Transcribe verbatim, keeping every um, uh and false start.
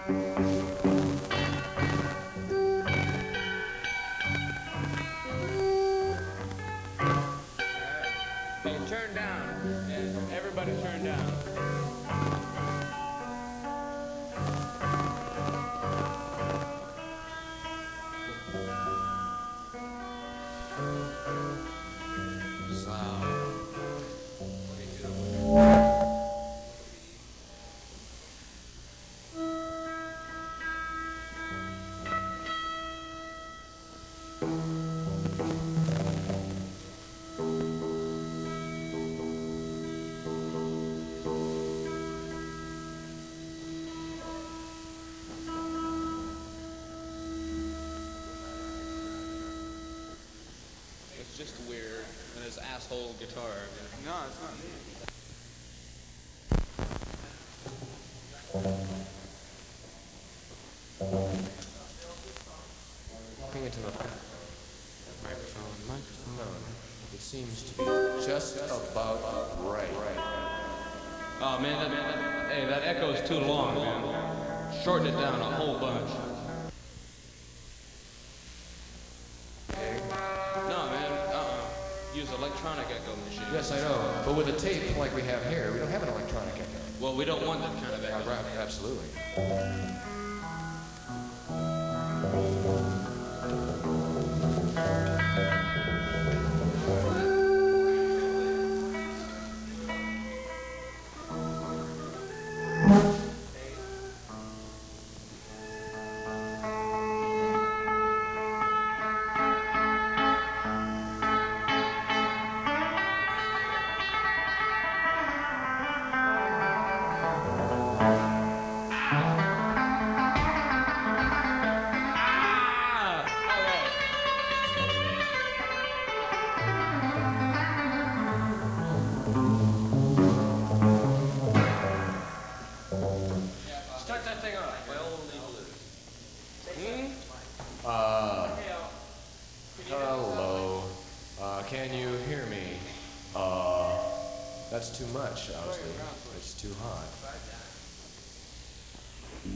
Hey, turn down. Yeah, everybody turn down. It's just weird, and his asshole guitar. No, it's not me. Bring it to the microphone, microphone. It seems to be just about right. Oh man, that, that, hey, that echo's too long, man. Shorten it down a whole bunch. No, man, uh-uh. Use electronic echo machine. Yes, I know. But with a tape like we have here, we don't have an electronic echo. Well, we don't want that kind of echo. Yeah, right, absolutely. Start that thing off. By all Hmm? Uh, hello. Uh, can you hear me? Uh, that's too much, Owsley. It's too hot.